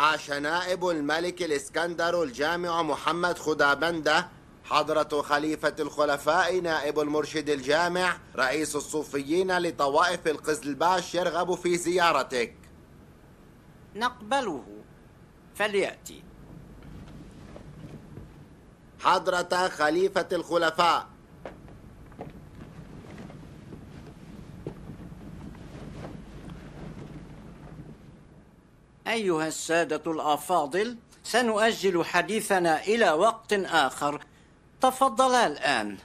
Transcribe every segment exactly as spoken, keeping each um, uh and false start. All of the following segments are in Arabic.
عاش نائب الملك الإسكندر الجامع محمد خدابندة حضرة خليفة الخلفاء نائب المرشد الجامع رئيس الصوفيين لطوائف القزلباش يرغب في زيارتك. نقبله، فليأتي. حضرة خليفة الخلفاء، أيها السادة الأفاضل، سنؤجل حديثنا إلى وقت آخر. تفضلا الآن.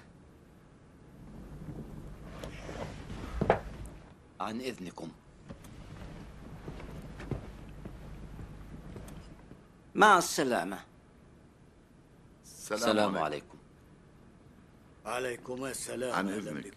عن إذنكم. مع السلامة. السلام عليكم. عليكم السلام. عن إذنك.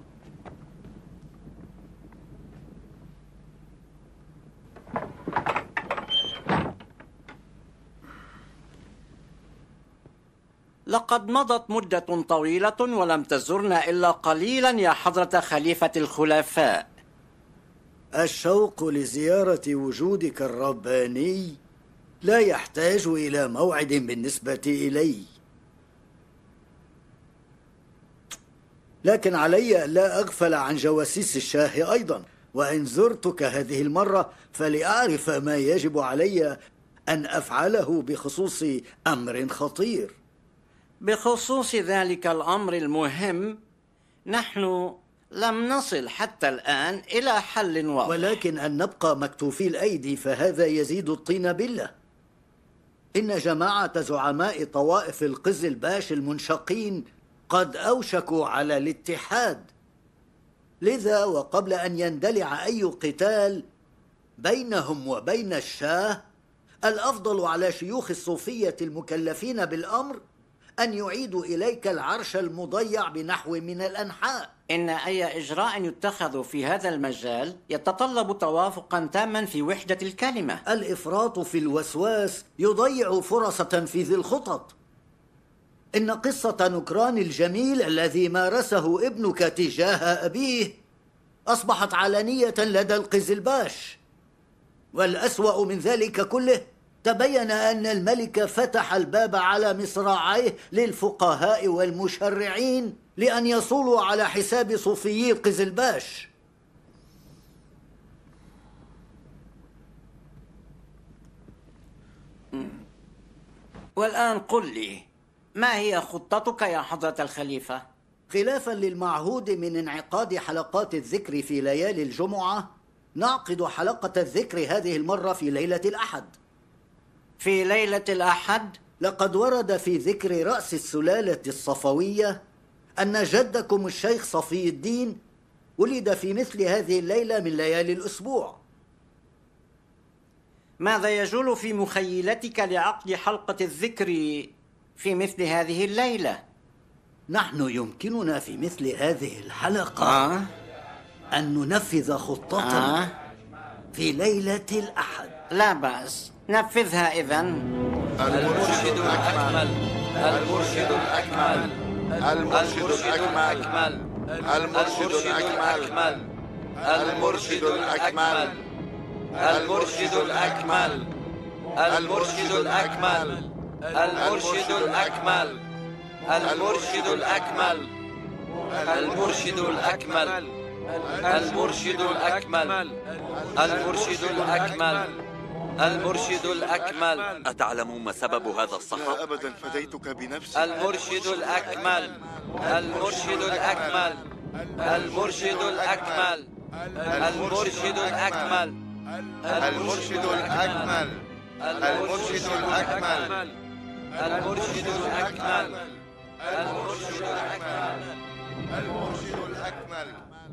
لقد مضت مدة طويلة ولم تزرنا إلا قليلا يا حضرة خليفة الخلفاء. الشوق لزيارة وجودك الرباني لا يحتاج إلى موعد بالنسبة إلي، لكن علي لا أغفل عن جواسيس الشاه أيضا، وإن زرتك هذه المرة فلأعرف ما يجب علي أن أفعله بخصوص أمر خطير. بخصوص ذلك الأمر المهم، نحن لم نصل حتى الآن إلى حل واضح. ولكن أن نبقى مكتوفي الأيدي فهذا يزيد الطين بلة. إن جماعة زعماء طوائف القزلباش المنشقين قد أوشكوا على الاتحاد، لذا وقبل أن يندلع أي قتال بينهم وبين الشاه، الأفضل على شيوخ الصوفية المكلفين بالأمر أن يعيدوا إليك العرش المضيع بنحو من الأنحاء. إن أي إجراء يتخذ في هذا المجال يتطلب توافقا تاما في وحدة الكلمة. الإفراط في الوسواس يضيع فرص تنفيذ الخطط. إن قصة نكران الجميل الذي مارسه ابنك تجاه أبيه أصبحت علنية لدى القزلباش، والأسوأ من ذلك كله تبين أن الملك فتح الباب على مصراعيه للفقهاء والمشرعين لأن يصولوا على حساب صوفيي القزلباش. والآن قل لي، ما هي خطتك يا حضرة الخليفة؟ خلافا للمعهود من انعقاد حلقات الذكر في ليالي الجمعة، نعقد حلقة الذكر هذه المرة في ليلة الأحد. في ليلة الأحد؟ لقد ورد في ذكر رأس السلالة الصفوية أن جدكم الشيخ صفي الدين ولد في مثل هذه الليلة من ليالي الأسبوع. ماذا يجول في مخيلتك لعقد حلقة الذكر في مثل هذه الليلة؟ نحن يمكننا في مثل هذه الحلقة آه؟ أن ننفذ خطتنا آه؟ في ليلة الأحد. لا بأس، نفذها إذن. المرشد الأكمل، المرشد الأكمل، المرشد الأكمل، المرشد الأكمل، المرشد الأكمل، المرشد الأكمل، المرشد الأكمل، المرشد الأكمل، المرشد الأكمل، المرشد الأكمل، المرشد الأكمل، المرشد الأكمل، المرشد الأكمل. أتعلم ما سبب هذا الصخب؟ لا أبدا، فديتك بنفسي. المرشد الأكمل، المرشد الأكمل، المرشد الأكمل، المرشد الأكمل، المرشد الأكمل، المرشد الأكمل، المرشد الأكمل، المرشد الأكمل، المرشد الأكمل.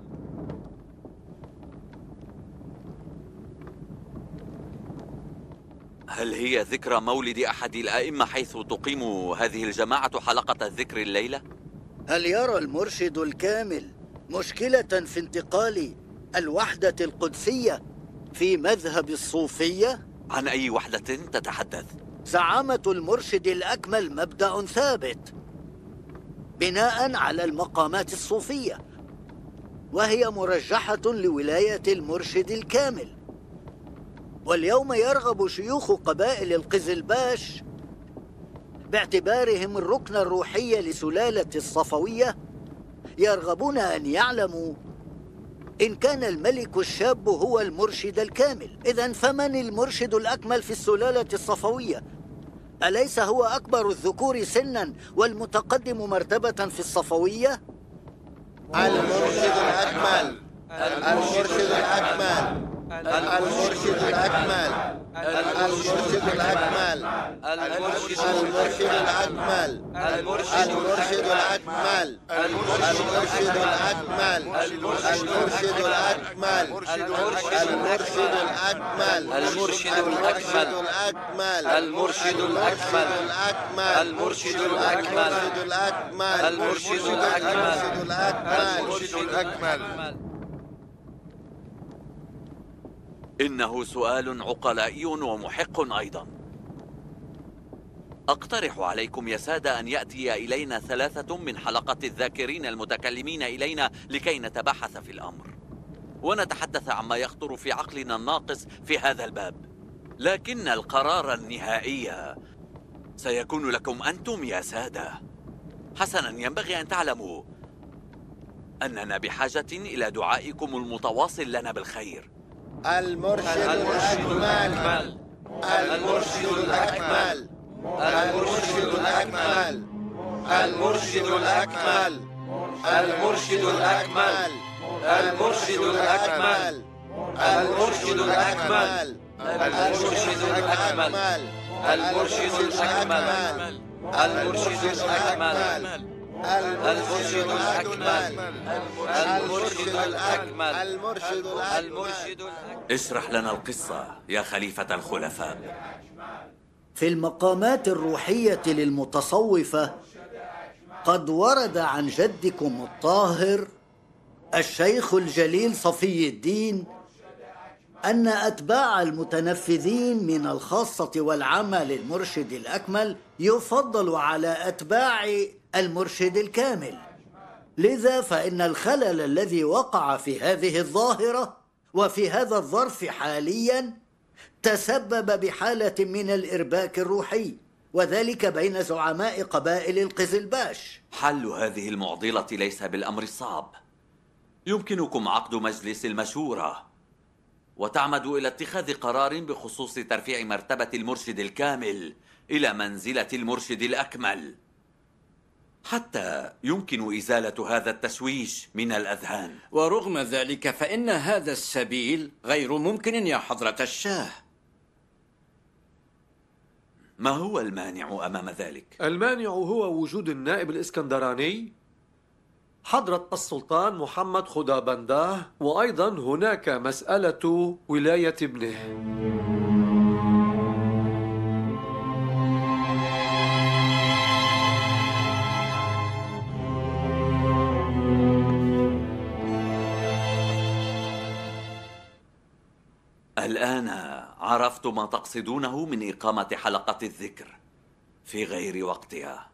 هل هي ذكرى مولد أحد الأئمة حيث تقيم هذه الجماعة حلقة الذكر الليلة؟ هل يرى المرشد الكامل مشكلة في انتقال الوحدة القدسية في مذهب الصوفية؟ عن أي وحدة تتحدث؟ زعامة المرشد الأكمل مبدأ ثابت بناء على المقامات الصوفية، وهي مرجحة لولاية المرشد الكامل. واليوم يرغب شيوخ قبائل القزلباش باعتبارهم الركن الروحي لسلالة الصفوية، يرغبون أن يعلموا إن كان الملك الشاب هو المرشد الكامل. إذن فمن المرشد الأكمل في السلالة الصفوية؟ أليس هو أكبر الذكور سناً والمتقدم مرتبة في الصفوية؟ المرشد الأكمل، المرشد الأكمل، المرشد الأكمل، المرشد الأكمل، المرشد الأكمل، المرشد الأكمل، المرشد الأكمل، المرشد الأكمل، المرشد الأكمل، المرشد الأكمل، المرشد الأكمل، المرشد الأكمل، المرشد الأكمل، المرشد الأكمل. إنه سؤال عقلائي ومحق أيضا. أقترح عليكم يا سادة أن يأتي إلينا ثلاثة من حلقة الذاكرين المتكلمين إلينا لكي نتباحث في الأمر ونتحدث عما يخطر في عقلنا الناقص في هذا الباب. لكن القرار النهائي سيكون لكم أنتم يا سادة. حسنا، ينبغي أن تعلموا أننا بحاجة إلى دعائكم المتواصل لنا بالخير. المرشد الأكمل، المرشد الأكمل، المرشد الأكمل، المرشد الأكمل، المرشد الأكمل، المرشد الأكمل، المرشد الأكمل، المرشد الأكمل، المرشد الأكمل، المرشد الأكمل، المرشد الأكمل، المرشد الأكمل، المرشد الأكمل. اشرح لنا القصة يا خليفة الخلفاء. في المقامات الروحية للمتصوفة قد ورد عن جدكم الطاهر الشيخ الجليل صفي الدين أن أتباع المتنفذين من الخاصة والعامة للمرشد الأكمل يفضل على أتباع المرشد الكامل. لذا فإن الخلل الذي وقع في هذه الظاهرة وفي هذا الظرف حالياً تسبب بحالة من الإرباك الروحي، وذلك بين زعماء قبائل القزلباش. حل هذه المعضلة ليس بالأمر الصعب. يمكنكم عقد مجلس المشورة وتعمدوا إلى اتخاذ قرار بخصوص ترفيع مرتبة المرشد الكامل إلى منزلة المرشد الأكمل، حتى يمكن إزالة هذا التشويش من الأذهان. ورغم ذلك فإن هذا السبيل غير ممكن يا حضرة الشاه. ما هو المانع أمام ذلك؟ المانع هو وجود النائب الإسكندراني حضرة السلطان محمد خدابنداه، وأيضا هناك مسألة ولاية ابنه. الآن عرفت ما تقصدونه من إقامة حلقة الذكر في غير وقتها.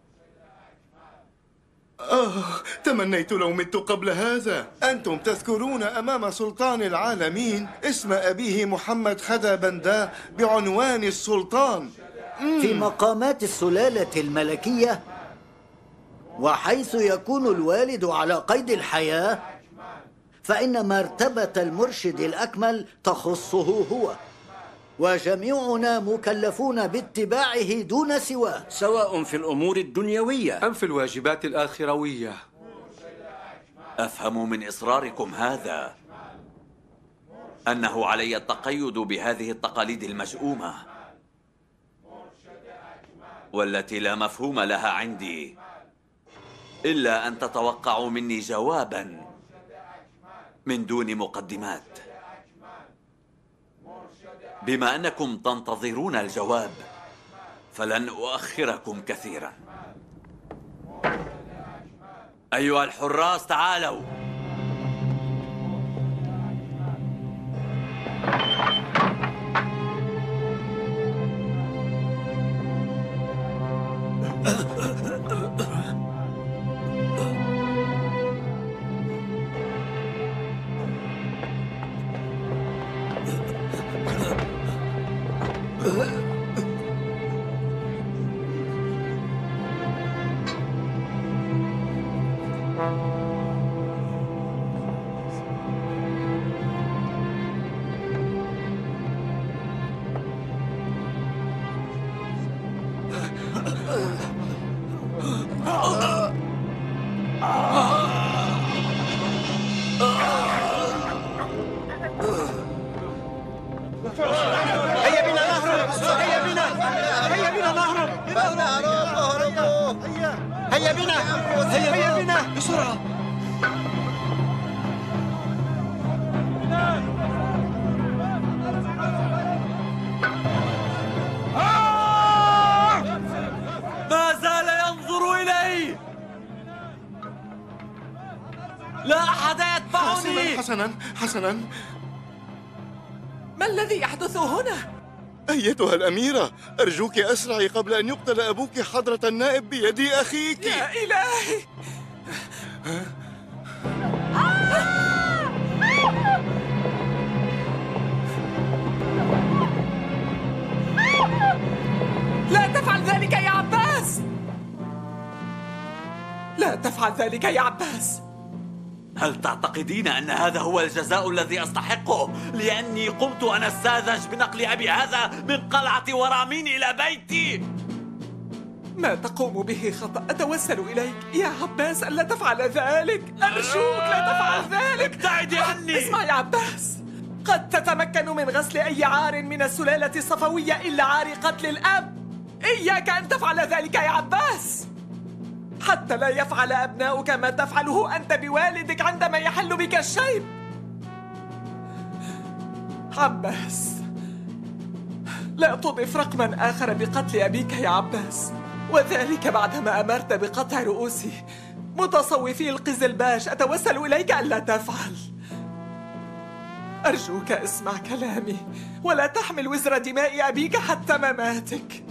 آه، تمنيت لو مت قبل هذا. أنتم تذكرون أمام سلطان العالمين اسم أبيه محمد خدابنداه بعنوان السلطان. في مقامات السلالة الملكية، وحيث يكون الوالد على قيد الحياة، فإن مرتبة المرشد الأكمل تخصه هو، وجميعنا مكلفون باتباعه دون سواه، سواء في الأمور الدنيوية أم في الواجبات الآخروية. أفهم من إصراركم هذا أنه علي التقيد بهذه التقاليد المشؤومة والتي لا مفهوم لها عندي، إلا أن تتوقعوا مني جواباً من دون مقدمات. بما أنكم تنتظرون الجواب فلن أؤخركم كثيرا. أيها الحراس تعالوا. بسرعة. ما زال ينظر إلي. لا أحد يتبعني. حسنا حسنا. ما الذي يحدث هنا؟ أيتها الأميرة، أرجوك أسرعي قبل أن يقتل أبوك حضرة النائب بيد أخيك. يا إلهي. لا تفعل ذلك يا عباس. لا تفعل ذلك يا عباس. هل تعتقدين أن هذا هو الجزاء الذي أستحقه لأني قمت أنا الساذج بنقل أبي هذا من قلعة ورامين إلى بيتي؟ ما تقوم به خطأ. أتوسل إليك يا عباس ألا تفعل ذلك. أرجوك لا تفعل ذلك. ابتعدي عني. اسمع يا عباس، قد تتمكن من غسل أي عار من السلالة الصفوية إلا عار قتل الأب. إياك أن تفعل ذلك يا عباس، حتى لا يفعل أبناؤك ما تفعله أنت بوالدك عندما يحل بك الشيب. عباس، لا تضف رقما آخر بقتل أبيك يا عباس، وذلك بعدما أمرت بقطع رؤوس متصوفي القزلباش. أتوسل إليك ألا تفعل. أرجوك اسمع كلامي ولا تحمل وزر دماء أبيك حتى مماتك.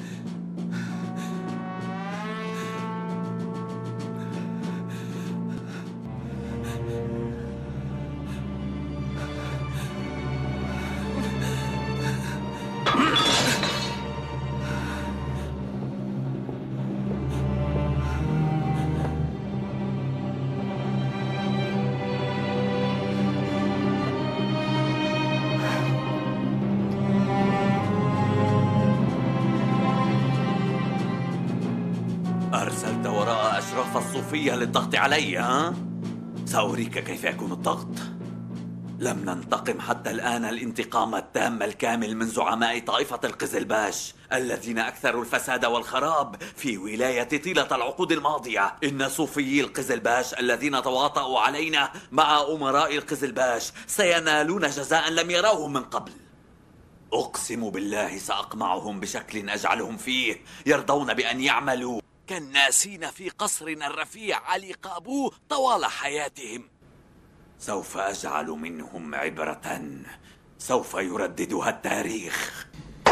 أرسلت وراء أشراف الصوفية للضغط علي، ها؟ سأريك كيف يكون الضغط. لم ننتقم حتى الآن الانتقام التام الكامل من زعماء طائفة القزلباش الذين أكثروا الفساد والخراب في ولاية طيلة العقود الماضية. إن صوفيي القزلباش الذين تواطؤوا علينا مع أمراء القزلباش سينالون جزاء لم يروه من قبل. أقسم بالله سأقمعهم بشكل أجعلهم فيه يرضون بأن يعملوا كالناسين في قصرنا الرفيع علي قابو طوال حياتهم. سوف أجعل منهم عبرة سوف يرددها التاريخ.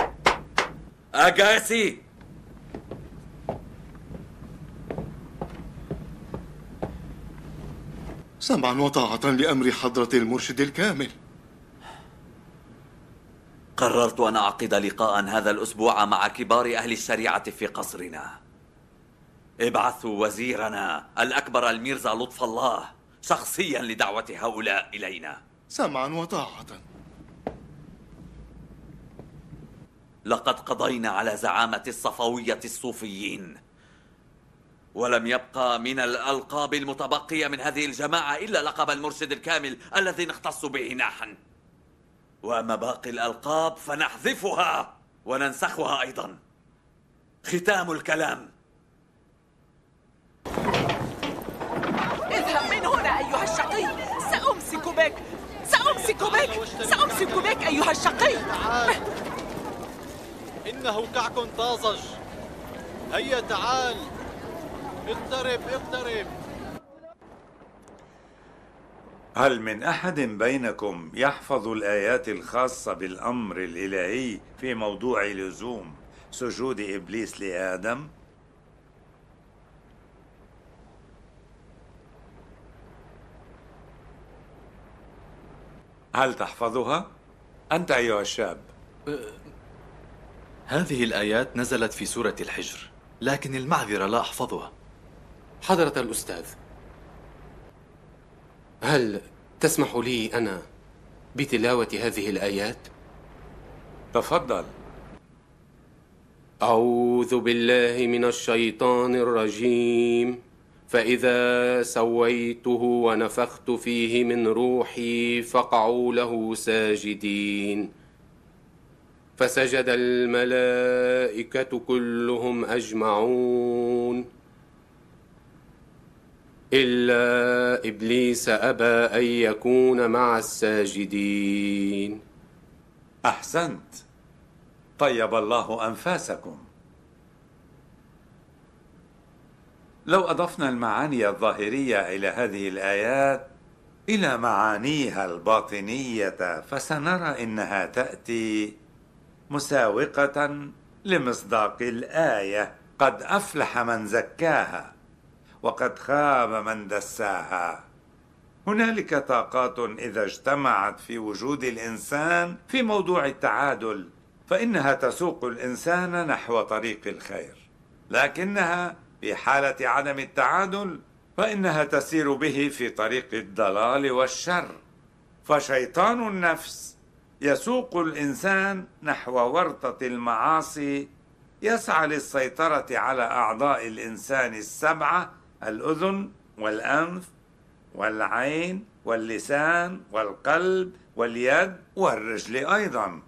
أجاسي، سمعا وطاعة لأمر حضرة المرشد الكامل. قررت أن أعقد لقاء هذا الأسبوع مع كبار أهل الشريعة في قصرنا. ابعثوا وزيرنا الأكبر الميرزا لطف الله شخصيا لدعوة هؤلاء إلينا. سمعا وطاعة. لقد قضينا على زعامة الصفوية الصوفيين، ولم يبقى من الألقاب المتبقية من هذه الجماعة إلا لقب المرشد الكامل الذي نختص به نحن. وأما باقي الألقاب فنحذفها وننسخها أيضا. ختام الكلام. اذهب من هنا أيها الشقي. سأمسك بك سأمسك بك سأمسك بك أيها الشقي. إنه كعك طازج. هيا تعال، اقترب اقترب. هل من أحد بينكم يحفظ الآيات الخاصة بالأمر الإلهي في موضوع لزوم سجود إبليس لآدم؟ هل تحفظها؟ أنت أيها الشاب. هذه الآيات نزلت في سورة الحجر، لكن المعذرة لا أحفظها. حضرة الأستاذ، هل تسمح لي أنا بتلاوة هذه الآيات؟ تفضل. أعوذ بالله من الشيطان الرجيم. فإذا سويته ونفخت فيه من روحي فقعوا له ساجدين. فسجد الملائكة كلهم أجمعون. إلا إبليس أبى أن يكون مع الساجدين. أحسنت، طيب الله أنفاسكم. لو أضفنا المعاني الظاهرية إلى هذه الآيات إلى معانيها الباطنية فسنرى إنها تأتي مساوقة لمصداق الآية: قد أفلح من زكاها وقد خاب من دساها. هنالك طاقات إذا اجتمعت في وجود الإنسان في موضوع التعادل فإنها تسوق الإنسان نحو طريق الخير، لكنها في حالة عدم التعادل فإنها تسير به في طريق الضلال والشر. فشيطان النفس يسوق الإنسان نحو ورطة المعاصي، يسعى للسيطرة على أعضاء الإنسان السبعة: الأذن والأنف والعين واللسان والقلب واليد والرجل أيضا.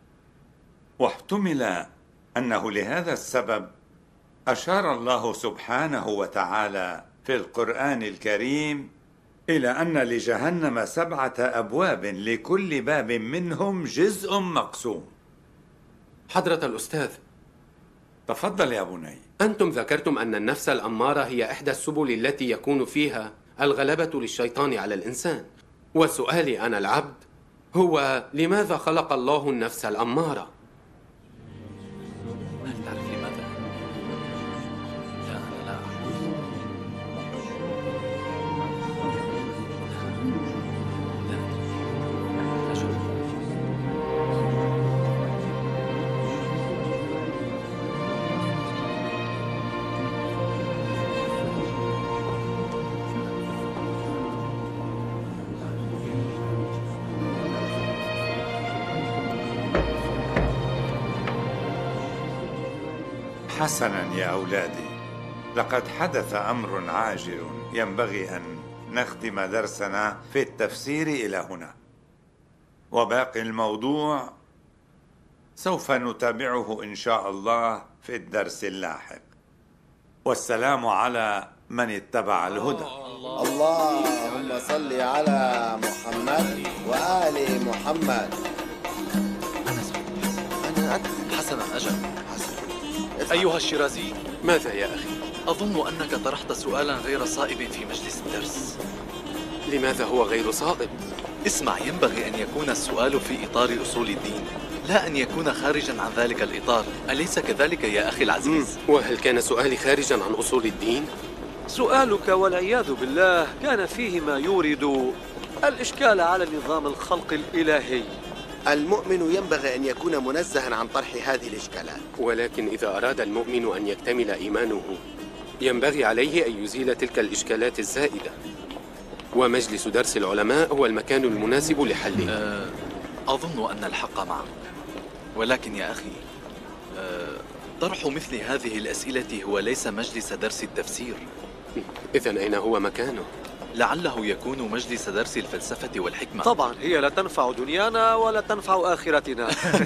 واحتمل أنه لهذا السبب أشار الله سبحانه وتعالى في القرآن الكريم إلى أن لجهنم سبعة أبواب لكل باب منهم جزء مقسوم. حضرة الأستاذ، تفضل يا بني. أنتم ذكرتم أن النفس الأمارة هي إحدى السبل التي يكون فيها الغلبة للشيطان على الإنسان، وسؤالي أنا العبد هو: لماذا خلق الله النفس الأمارة؟ هل تعرف لماذا؟ لا، أنا لا أعرف. لا، لا شك. حسنا يا أولادي، لقد حدث أمر عاجل ينبغي أن نختم درسنا في التفسير إلى هنا، وباقي الموضوع سوف نتابعه إن شاء الله في الدرس اللاحق. والسلام على من اتبع الهدى. اللهم صل على محمد وآل محمد. أنا أنا حسنا أجل. أيها الشيرازي، ماذا يا أخي؟ أظن أنك طرحت سؤالا غير صائب في مجلس الدرس. لماذا هو غير صائب؟ اسمع، ينبغي أن يكون السؤال في إطار أصول الدين، لا أن يكون خارجا عن ذلك الإطار، أليس كذلك يا أخي العزيز؟ وهل كان سؤالي خارجا عن أصول الدين؟ سؤالك والعياذ بالله كان فيه ما يورد الإشكال على نظام الخلق الإلهي. المؤمن ينبغي أن يكون منزها عن طرح هذه الإشكالات، ولكن إذا أراد المؤمن أن يكتمل إيمانه ينبغي عليه أن يزيل تلك الإشكالات الزائدة، ومجلس درس العلماء هو المكان المناسب لحلها. أه أظن أن الحق معك، ولكن يا أخي أه طرح مثل هذه الأسئلة هو ليس مجلس درس التفسير. إذن أين هو مكانه؟ لعله يكون مجلس درس الفلسفة والحكمة. طبعا هي لا تنفع دنيانا ولا تنفع آخرتنا.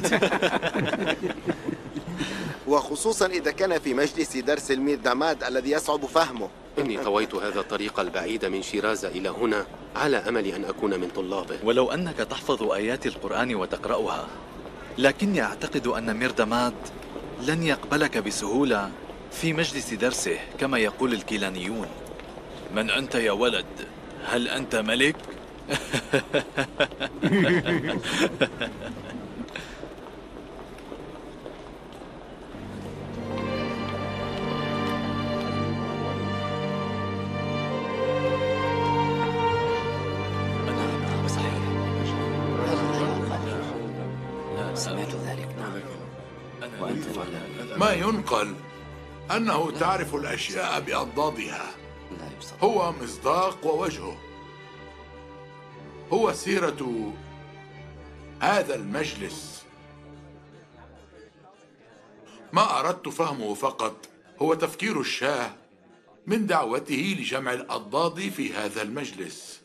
وخصوصا إذا كان في مجلس درس الميرداماد الذي يصعب فهمه. إني طويت هذا الطريق البعيد من شيراز إلى هنا على أمل أن أكون من طلابه. ولو أنك تحفظ آيات القرآن وتقرأها، لكني أعتقد أن ميرداماد لن يقبلك بسهولة في مجلس درسه كما يقول الكيلانيون. من أنت يا ولد؟ هل أنت ملك؟ سمعت ذلك، نعم. وأنت ما ينقل أنه تعرف الأشياء بأضدادها. هو مصداق ووجهه، هو سيرة هذا المجلس. ما أردت فهمه فقط هو تفكير الشاه من دعوته لجمع الأضداد في هذا المجلس.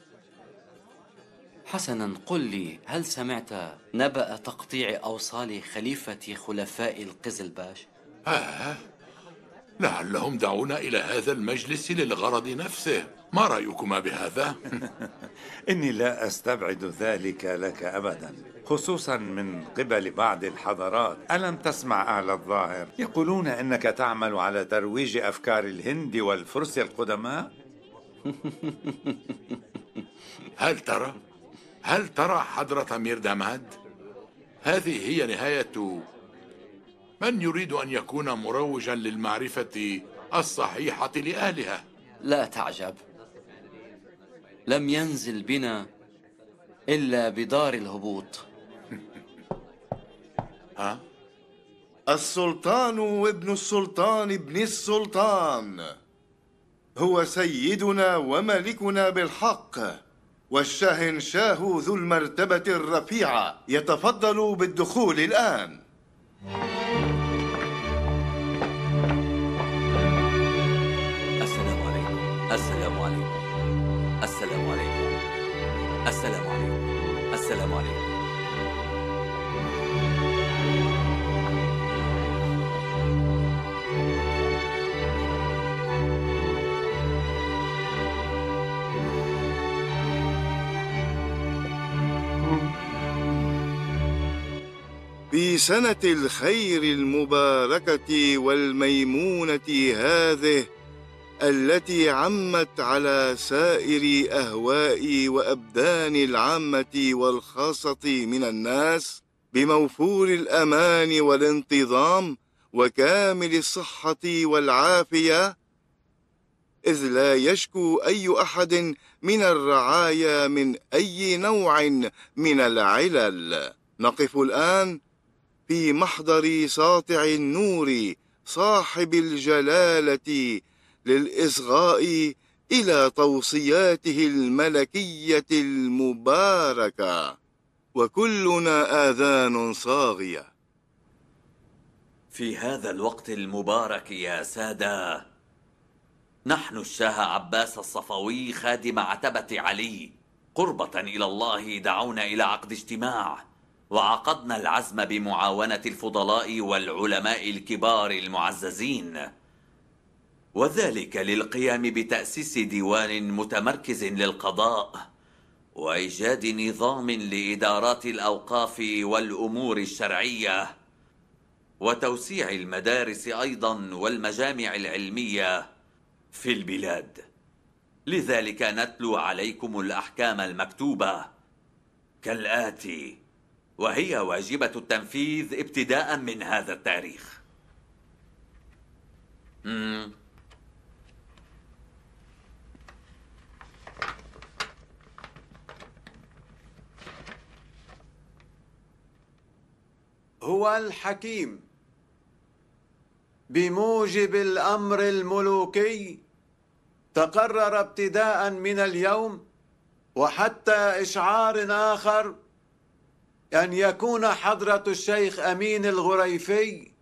حسنا، قل لي، هل سمعت نبأ تقطيع أوصال خليفة خلفاء القزلباش؟ آه، لعلهم دعونا إلى هذا المجلس للغرض نفسه. ما رأيكما بهذا؟ إني لا أستبعد ذلك لك أبدا، خصوصا من قبل بعض الحضارات. ألم تسمع أهل الظاهر يقولون إنك تعمل على ترويج أفكار الهند والفرس القدماء؟ هل ترى؟ هل ترى حضرة ميردماد؟ هذه هي نهاية من يريد أن يكون مروجا للمعرفة الصحيحة لأهلها. لا تعجب، لم ينزل بنا إلا بدار الهبوط. ها؟ السلطان وابن السلطان ابن السلطان هو سيدنا وملكنا بالحق، والشاهنشاه ذو المرتبة الرفيعة يتفضل بالدخول الآن. السلام عليكم. السلام عليكم. السلام عليكم. السلام عليكم. السلام عليكم. في سنة الخير المباركة والميمونة هذه، التي عمت على سائر أهواء وأبدان العامة والخاصة من الناس بموفور الأمان والانتظام وكامل الصحة والعافية، إذ لا يشكو أي أحد من الرعايا من أي نوع من العلل. نقف الآن في محضر ساطع النور صاحب الجلالة للإصغاء إلى توصياته الملكية المباركة، وكلنا آذان صاغية. في هذا الوقت المبارك يا سادة، نحن الشاه عباس الصفوي خادم عتبة علي قربة إلى الله دعونا إلى عقد اجتماع، وعقدنا العزم بمعاونة الفضلاء والعلماء الكبار المعززين، وذلك للقيام بتأسيس ديوان متمركز للقضاء، وإيجاد نظام لإدارات الأوقاف والأمور الشرعية، وتوسيع المدارس أيضا والمجامع العلمية في البلاد. لذلك نتلو عليكم الأحكام المكتوبة كالآتي، وهي واجبة التنفيذ ابتداء من هذا التاريخ. مم. هو الحكيم بموجب الأمر الملوكي تقرر ابتداء من اليوم وحتى إشعار آخر أن يكون حضرة الشيخ أمين الغريفي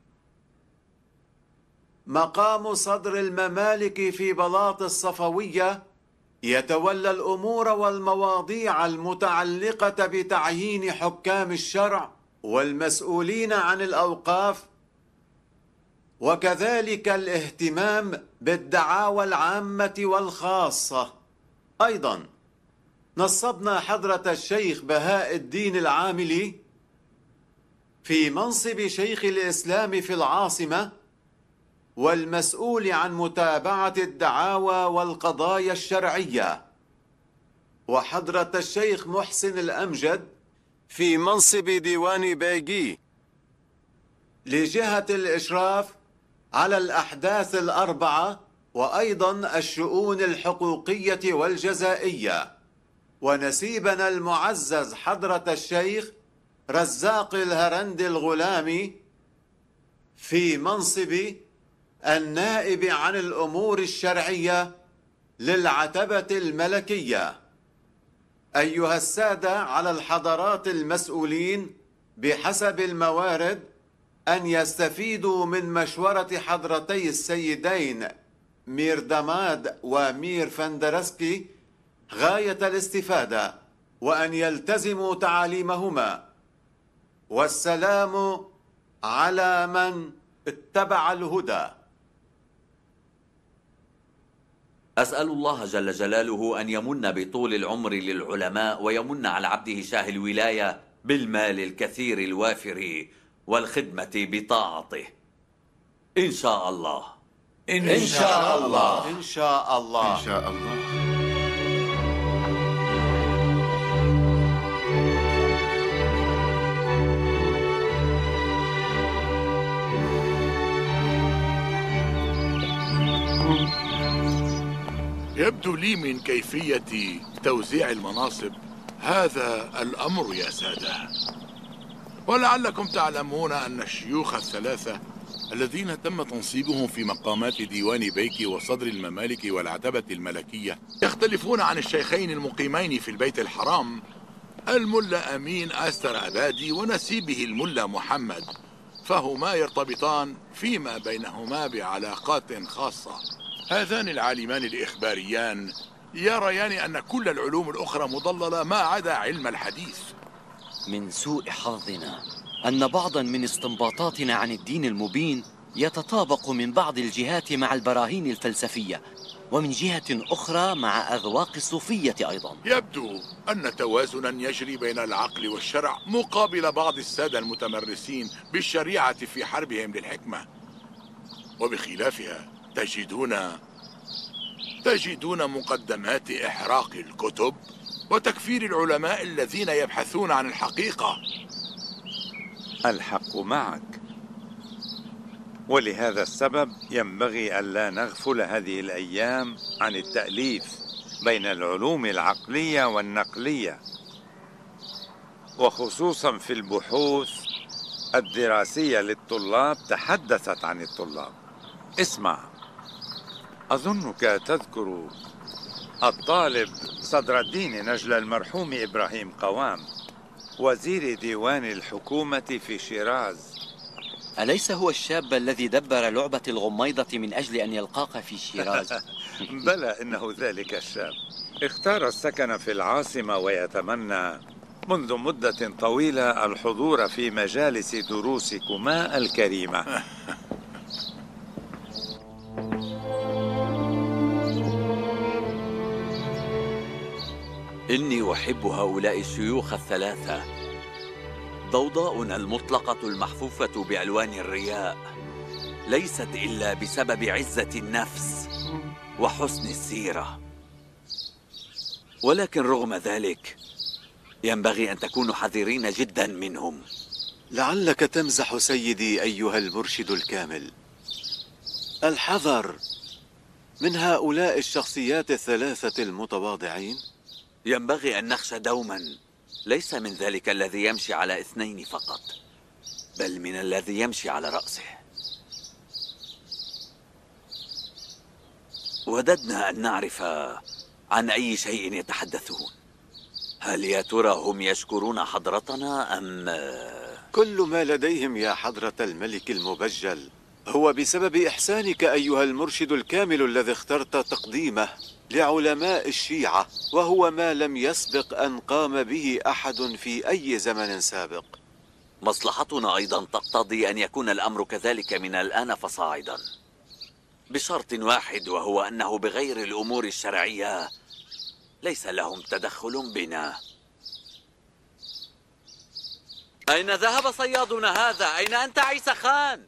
مقام صدر الممالك في بلاط الصفوية، يتولى الأمور والمواضيع المتعلقة بتعيين حكام الشرع والمسؤولين عن الأوقاف، وكذلك الاهتمام بالدعاوى العامة والخاصة. أيضا نصبنا حضرة الشيخ بهاء الدين العاملي في منصب شيخ الإسلام في العاصمة والمسؤول عن متابعة الدعاوى والقضايا الشرعية، وحضرة الشيخ محسن الأمجد في منصب ديوان بيجي لجهة الإشراف على الأحداث الأربعة وأيضا الشؤون الحقوقية والجزائية. ونسيبنا المعزز حضرة الشيخ رزاق الهرند الغلامي في منصب النائب عن الأمور الشرعية للعتبة الملكية. أيها السادة، على الحضرات المسؤولين بحسب الموارد أن يستفيدوا من مشورة حضرتي السيدين ميردماد ومير فندرسكي غاية الاستفادة، وأن يلتزموا تعاليمهما. والسلام على من اتبع الهدى. أسأل الله جل جلاله أن يمن بطول العمر للعلماء ويمن على عبده شاه الولاية بالمال الكثير الوافر والخدمة بطاعته إن شاء الله. إن, إن شاء الله. إن شاء الله. إن شاء الله. يبدو لي من كيفية توزيع المناصب هذا الأمر يا سادة، ولعلكم تعلمون أن الشيوخ الثلاثة الذين تم تنصيبهم في مقامات ديوان بيك وصدر الممالك والعتبة الملكية يختلفون عن الشيخين المقيمين في البيت الحرام، الملا أمين أستر أبادي ونسيبه الملا محمد، فهما يرتبطان فيما بينهما بعلاقات خاصة. هذان العالمان الإخباريان يريان أن كل العلوم الأخرى مضللة ما عدا علم الحديث. من سوء حظنا أن بعضا من استنباطاتنا عن الدين المبين يتطابق من بعض الجهات مع البراهين الفلسفية، ومن جهة أخرى مع أذواق الصوفية أيضا. يبدو أن توازنا يجري بين العقل والشرع مقابل بعض السادة المتمرسين بالشريعة في حربهم للحكمة، وبخلافها تجدون تجدون مقدمات إحراق الكتب وتكفير العلماء الذين يبحثون عن الحقيقة. الحق معك، ولهذا السبب ينبغي ألا نغفل هذه الأيام عن التأليف بين العلوم العقلية والنقلية، وخصوصا في البحوث الدراسية للطلاب تحدثت عن الطلاب. اسمع، أظنك تذكر الطالب صدر الدين نجل المرحوم إبراهيم قوام وزير ديوان الحكومة في شيراز. أليس هو الشاب الذي دبر لعبة الغميضة من أجل أن يلقاك في شيراز؟ بلى، إنه ذلك الشاب. اختار السكن في العاصمة ويتمنى منذ مدة طويلة الحضور في مجالس دروسكما الكريمة. إني أحب هؤلاء الشيوخ الثلاثة. ضوضاؤنا المطلقة المحفوفة بألوان الرياء ليست إلا بسبب عزة النفس وحسن السيرة، ولكن رغم ذلك ينبغي أن تكونوا حذرين جدا منهم. لعلك تمزح سيدي أيها المرشد الكامل. الحذر من هؤلاء الشخصيات الثلاثة المتواضعين. ينبغي أن نخشى دوما ليس من ذلك الذي يمشي على اثنين فقط، بل من الذي يمشي على رأسه. وددنا أن نعرف عن أي شيء يتحدثون. هل يا ترى هم يشكرون حضرتنا أم؟ كل ما لديهم يا حضرة الملك المبجل هو بسبب إحسانك أيها المرشد الكامل الذي اخترت تقديمه لعلماء الشيعة، وهو ما لم يسبق أن قام به أحد في أي زمن سابق. مصلحتنا أيضا تقتضي أن يكون الأمر كذلك من الآن فصاعدا، بشرط واحد، وهو أنه بغير الأمور الشرعية ليس لهم تدخل بنا. أين ذهب صيادنا هذا؟ أين أنت عيسى خان؟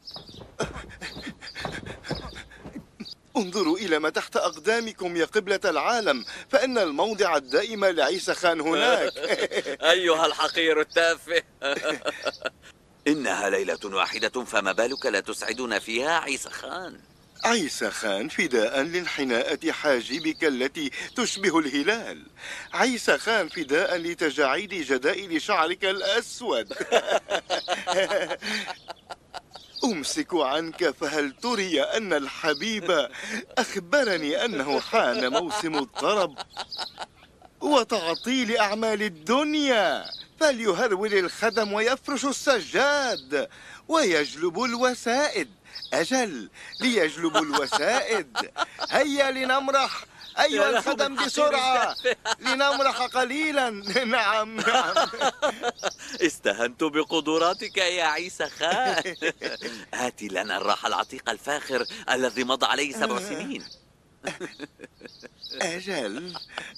انظروا إلى ما تحت أقدامكم يا قبلة العالم، فإن الموضع الدائم لعيسى خان هناك. أيها الحقير التافه. إنها ليلة واحدة، فما بالك لا تسعدنا فيها عيسى خان؟ عيسى خان فداء لانحناءة حاجبك التي تشبه الهلال. عيسى خان فداء لتجاعيد جدائل شعرك الأسود. أمسك عنك، فهل تري أن الحبيب أخبرني أنه حان موسم الطرب وتعطيل أعمال الدنيا، فليهرول الخدم ويفرش السجاد ويجلب الوسائد. أجل، ليجلب الوسائد. هيا لنمرح أيها الخدم بسرعة، لنمرح قليلا. نعم نعم. استهنت بقدراتك يا عيسى خان. هات لنا الراحة العتيق الفاخر الذي مضى عليه سبع سنين. أجل.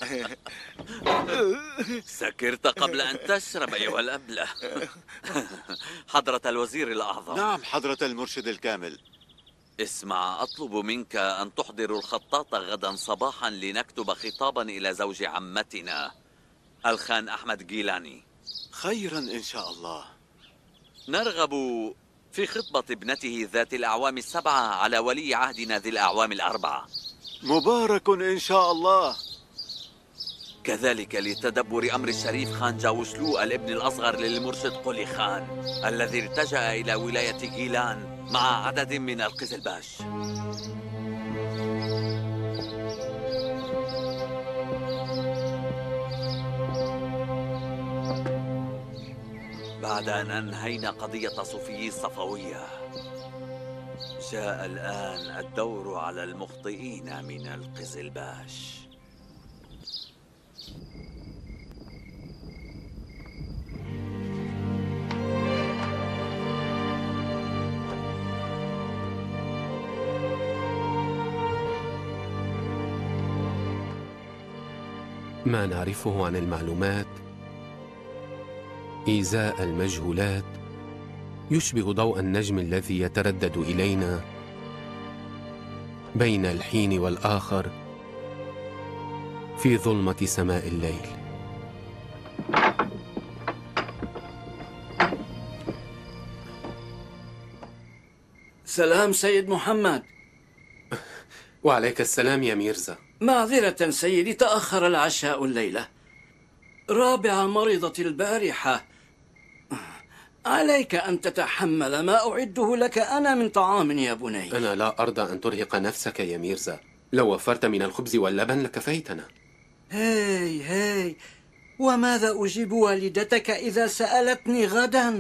سكرت قبل أن تشرب أيها الأبله. حضرة الوزير الأعظم. نعم حضرة المرشد الكامل. اسمع، أطلب منك أن تحضر الخطاط غدا صباحا لنكتب خطابا إلى زوج عمتنا الخان أحمد جيلاني. خيرا إن شاء الله. نرغب في خطبة ابنته ذات الأعوام السبعة على ولي عهدنا ذي الأعوام الأربعة. مبارك إن شاء الله. كذلك لتدبر أمر الشريف خان جاوشلو الابن الأصغر للمرشد قولي خان الذي ارتجأ إلى ولاية جيلان مع عدد من القزلباش. بعد أن أنهينا قضية صوفيي الصفوية، جاء الآن الدور على المخطئين من القزلباش. ما نعرفه عن المعلومات إزاء المجهولات يشبه ضوء النجم الذي يتردد إلينا بين الحين والآخر في ظلمة سماء الليل. سلام سيد محمد. وعليك السلام يا ميرزا. معذرة سيدي، تأخر العشاء الليلة. رابعة مرضت البارحة. عليك أن تتحمل ما أعده لك أنا من طعام يا بني. أنا لا أرضى أن ترهق نفسك يا ميرزا. لو وفرت من الخبز واللبن لكفيتنا. هاي هاي، وماذا أجيب والدتك إذا سألتني غدا؟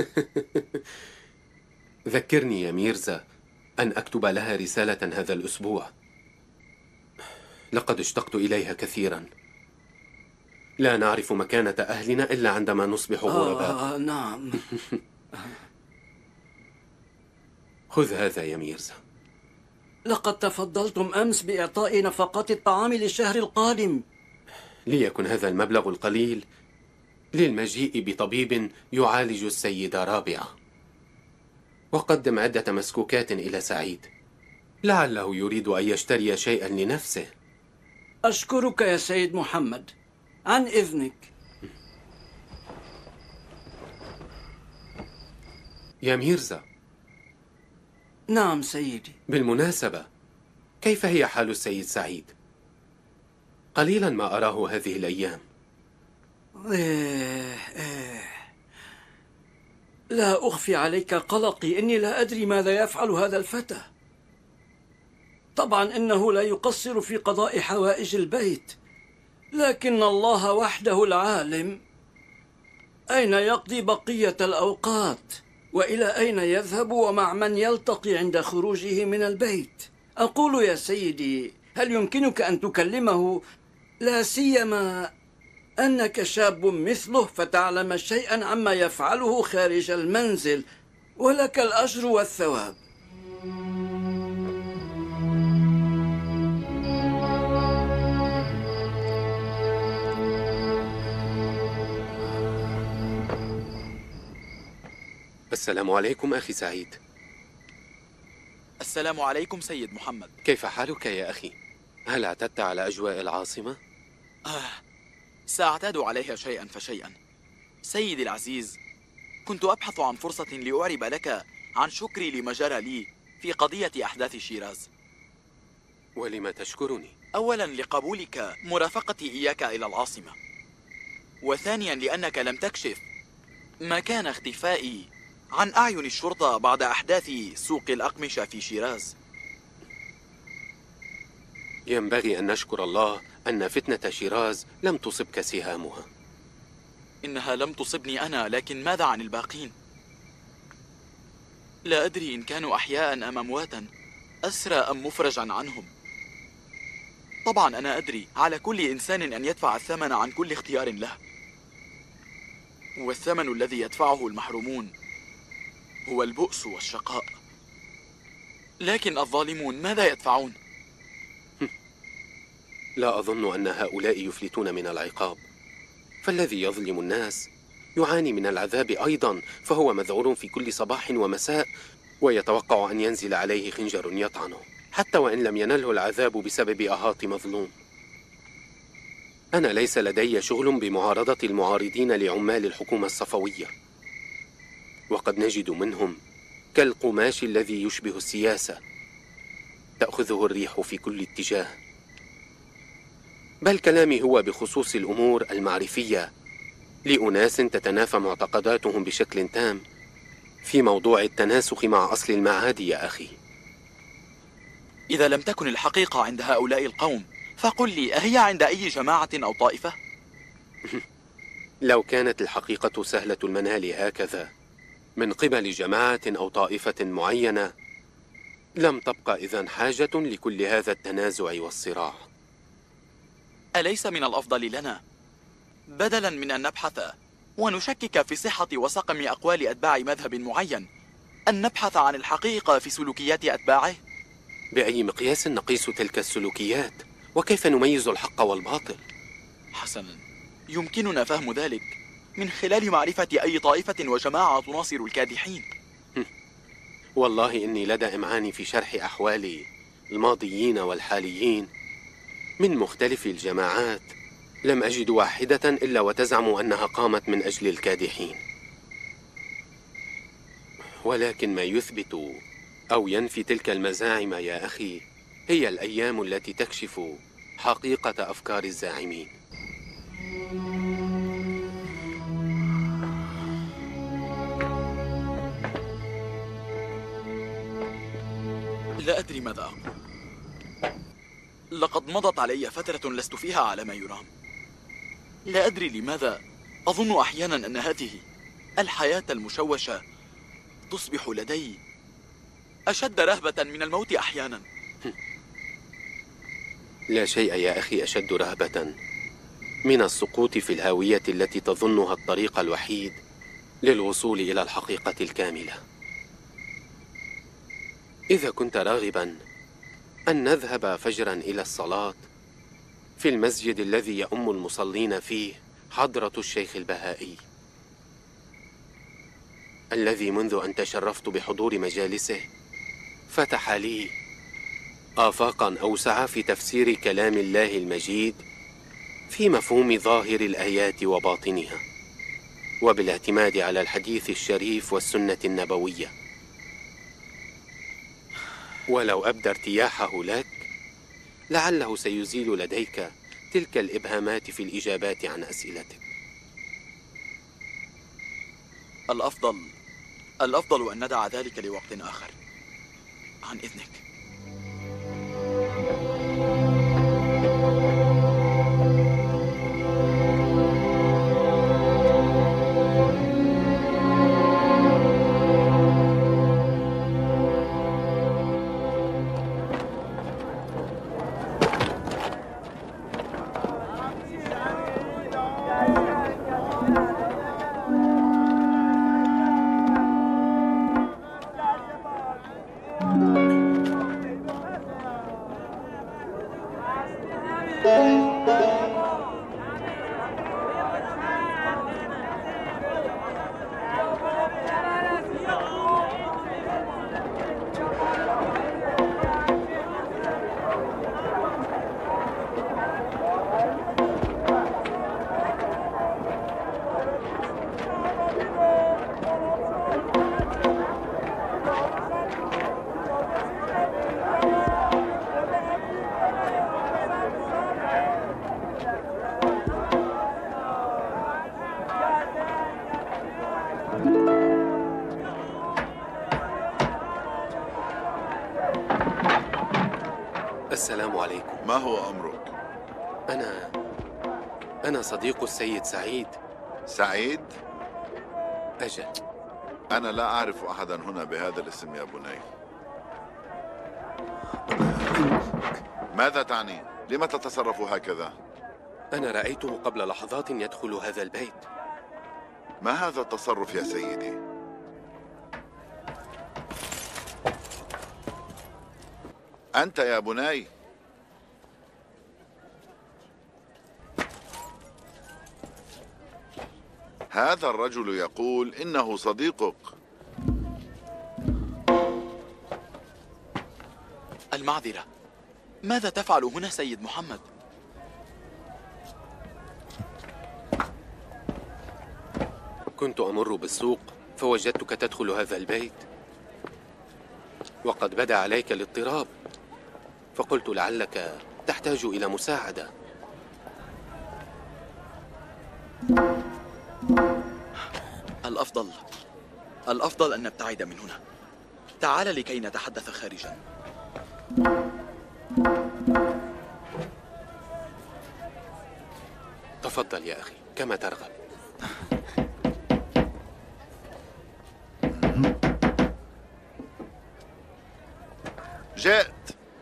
ذكرني يا ميرزا أن أكتب لها رسالة هذا الأسبوع. لقد اشتقت إليها كثيرا. لا نعرف مكانة أهلنا إلا عندما نصبح غرباء. آه نعم. خذ هذا يا ميرزا. لقد تفضلتم أمس بإعطاء نفقات الطعام للشهر القادم. ليكن هذا المبلغ القليل للمجيء بطبيب يعالج السيدة رابعة. وقدم عدة مسكوكات إلى سعيد، لعله يريد أن يشتري شيئا لنفسه. أشكرك يا سيد محمد. عن إذنك. يا ميرزا. نعم سيدي. بالمناسبة، كيف هي حال السيد سعيد؟ قليلا ما أراه هذه الأيام. إيه إيه. لا أخفي عليك قلقي، إني لا أدري ماذا يفعل هذا الفتى. طبعا إنه لا يقصر في قضاء حوائج البيت، لكن الله وحده العالم أين يقضي بقية الأوقات، وإلى أين يذهب، ومع من يلتقي عند خروجه من البيت. أقول يا سيدي، هل يمكنك أن تكلمه، لا سيما أنك شاب مثله، فتعلم شيئا عما يفعله خارج المنزل، ولك الأجر والثواب. السلام عليكم أخي سعيد. السلام عليكم سيد محمد. كيف حالك يا أخي؟ هل اعتدت على أجواء العاصمة؟ آه، سأعتاد عليها شيئا فشيئا. سيدي العزيز، كنت أبحث عن فرصة لأعرب لك عن شكري لما جرى لي في قضية أحداث شيراز. ولما تشكرني؟ أولا لقبولك مرافقتي إياك إلى العاصمة، وثانيا لأنك لم تكشف مكان اختفائي عن أعين الشرطة بعد أحداث سوق الأقمشة في شيراز. ينبغي أن نشكر الله أن فتنة شيراز لم تصبك سهامها. إنها لم تصبني أنا، لكن ماذا عن الباقين؟ لا أدري إن كانوا أحياء أم أمواتا، أسرى أم مفرجا عنهم. طبعا أنا أدري على كل إنسان أن يدفع الثمن عن كل اختيار له، والثمن الذي يدفعه المحرومون هو البؤس والشقاء. لكن الظالمون ماذا يدفعون؟ لا أظن أن هؤلاء يفلتون من العقاب، فالذي يظلم الناس يعاني من العذاب أيضا، فهو مذعور في كل صباح ومساء ويتوقع أن ينزل عليه خنجر يطعنه حتى وإن لم ينله العذاب بسبب أهات مظلوم. أنا ليس لدي شغل بمعارضة المعارضين لعمال الحكومة الصفوية، وقد نجد منهم كالقماش الذي يشبه السياسة تأخذه الريح في كل اتجاه. بل كلامي هو بخصوص الأمور المعرفية لأناس تتنافى معتقداتهم بشكل تام في موضوع التناسخ مع أصل المعاد يا أخي. إذا لم تكن الحقيقة عند هؤلاء القوم فقل لي، أهي عند أي جماعة أو طائفة؟ لو كانت الحقيقة سهلة المنال هكذا من قبل جماعة أو طائفة معينة لم تبقى إذن حاجة لكل هذا التنازع والصراع. أليس من الأفضل لنا بدلا من أن نبحث ونشكك في صحة وسقم أقوال أتباع مذهب معين أن نبحث عن الحقيقة في سلوكيات أتباعه؟ بأي مقياس نقيس تلك السلوكيات؟ وكيف نميز الحق والباطل؟ حسنا، يمكننا فهم ذلك من خلال معرفة أي طائفة وجماعة تناصر الكادحين. والله إني لدى إمعاني في شرح أحوال الماضيين والحاليين من مختلف الجماعات لم أجد واحدة إلا وتزعم أنها قامت من أجل الكادحين. ولكن ما يثبت أو ينفي تلك المزاعم يا أخي هي الأيام التي تكشف حقيقة أفكار الزاعمين. لا أدري ماذا أقول. لقد مضت علي فترة لست فيها على ما يرام. لا أدري لماذا أظن أحيانا أن هذه الحياة المشوشة تصبح لدي أشد رهبة من الموت أحيانا. لا شيء يا أخي أشد رهبة من السقوط في الهاوية التي تظنها الطريق الوحيد للوصول إلى الحقيقة الكاملة. إذا كنت راغبا أن نذهب فجرا إلى الصلاة في المسجد الذي يؤم المصلين فيه حضرة الشيخ البهائي الذي منذ أن تشرفت بحضور مجالسه فتح لي آفاقا أوسع في تفسير كلام الله المجيد في مفهوم ظاهر الآيات وباطنها، وبالاعتماد على الحديث الشريف والسنة النبوية. ولو أبدى ارتياحه لك لعله سيزيل لديك تلك الإبهامات في الإجابات عن أسئلتك. الأفضل الأفضل أن ندع ذلك لوقت آخر. عن إذنك. السلام عليكم. ما هو أمرك؟ أنا أنا صديق السيد سعيد. سعيد؟ أجل. أنا لا أعرف أحدا هنا بهذا الاسم يا بني. ماذا تعني؟ لم تتصرف هكذا؟ أنا رأيته قبل لحظات يدخل هذا البيت. ما هذا التصرف يا سيدي؟ أنت يا بني؟ هذا الرجل يقول إنه صديقك. المعذرة، ماذا تفعل هنا سيد محمد؟ كنت أمر بالسوق فوجدتك تدخل هذا البيت، وقد بدا عليك الاضطراب، فقلت لعلك تحتاج إلى مساعدة. الأفضل الأفضل أن نبتعد من هنا. تعال لكي نتحدث خارجا. تفضل يا أخي كما ترغب. جئت.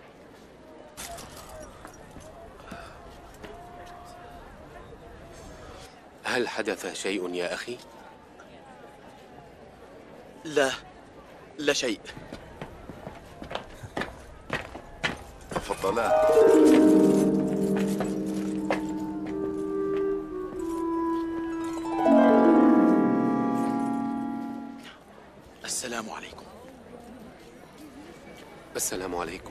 هل حدث شيء يا أخي؟ لا، لا شيء. تفضلا. السلام عليكم. السلام عليكم.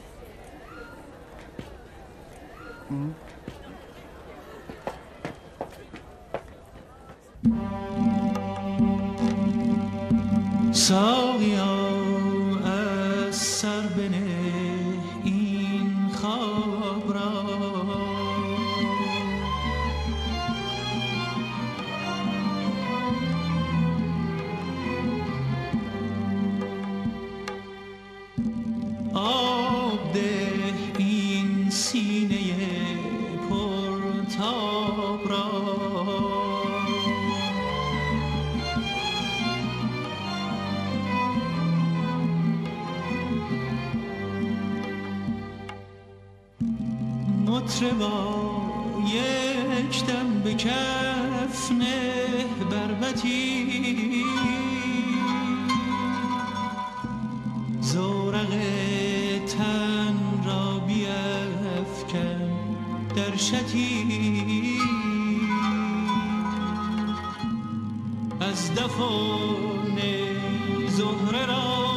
ساقیا از سر بنه این خواب را، آب ده این سینه پرتاب را. مطربا یک دم به کف نه بربطی، زورق تن را بیفکن در شتی، از دفن زهره را